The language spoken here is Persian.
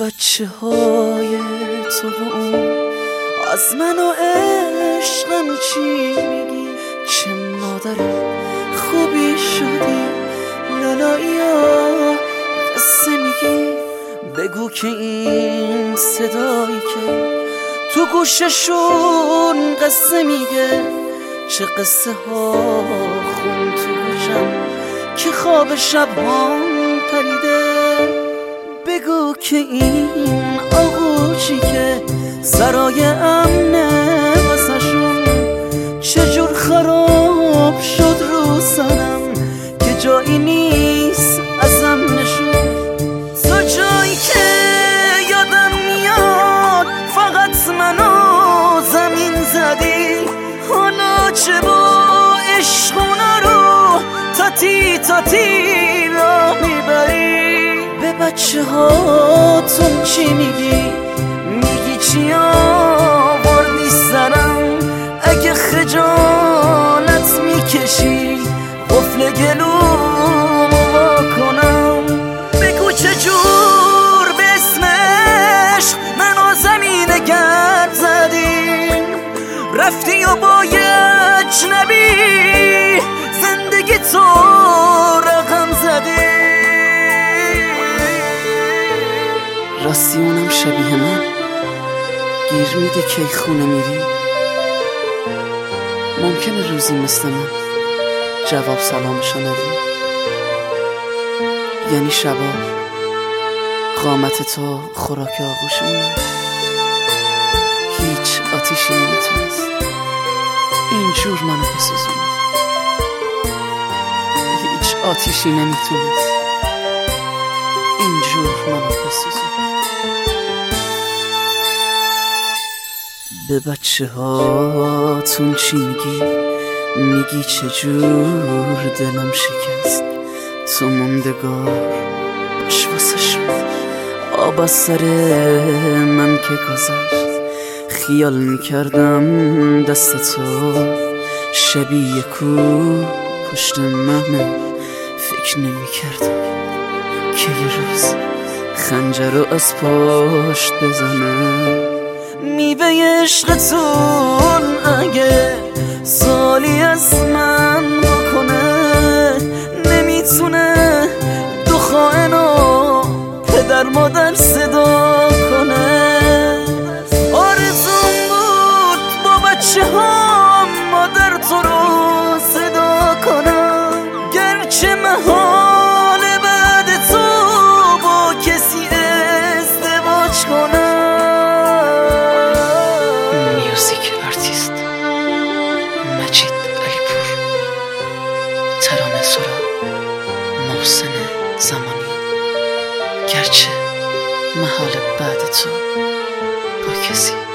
بچه های تو و اون از من و عشقم چی میگی؟ چه مادر خوبی شدی، لالایی ها قصه میگی. بگو که این صدایی که تو گوششون قصه میگه، چه قصه ها خون تو گوشم که خواب شبهام پریده. بگو که این آغوشی که سرای امنه واسهشون چجور خراب شد رو سرم که جایی نیست ازم نشون. تو جایی که یادم میاد فقط منو زمین زدی، حالا چه با عشقونا رو تاتی تاتی را میبری. به بچه هاتون چی میگی؟ میگی چی آوردی سرم؟ اگه خجالت میکشی قفل گلومو واکنم. بگو چجور به اسمش منو زمین گرد زدی، رفتی و با اجنبی زندگی تو رقم زدی. راستی اونم شبیه من گیر میده کی خونه میری. ممکنه روزی مثل من جواب سلامشو ندی، یعنی شبا قامت تو خوراک آغوشمونه. هیچ آتیشی نمیتونست اینجور منو بسوزونه، هیچ آتیشی نمیتونست اینجور منو بسوزونه. به بچه هاتون چی میگی؟ میگی چجور دلم شکست، تو موندگار باش واسه شد. آب از سر من که گذشت خیال میکردم دست تو شبیه کو پشت منه. فکر نمیکردم که یه روز خنجر رو از پشت بزنه. میوه عشقتون اگه سالی از من بکنه، نمیتونه دو خائنو پدر مادر صدا کنه. آرزوم بود با بچه ها مادر تو رو صدا کنم، گرچه محال بعد تو با کسی ازدواج کنم. میوزیک آرتیست مجید علیپور، ترانه سرا محسن زمانی. گرچه محال بعد تو با کسی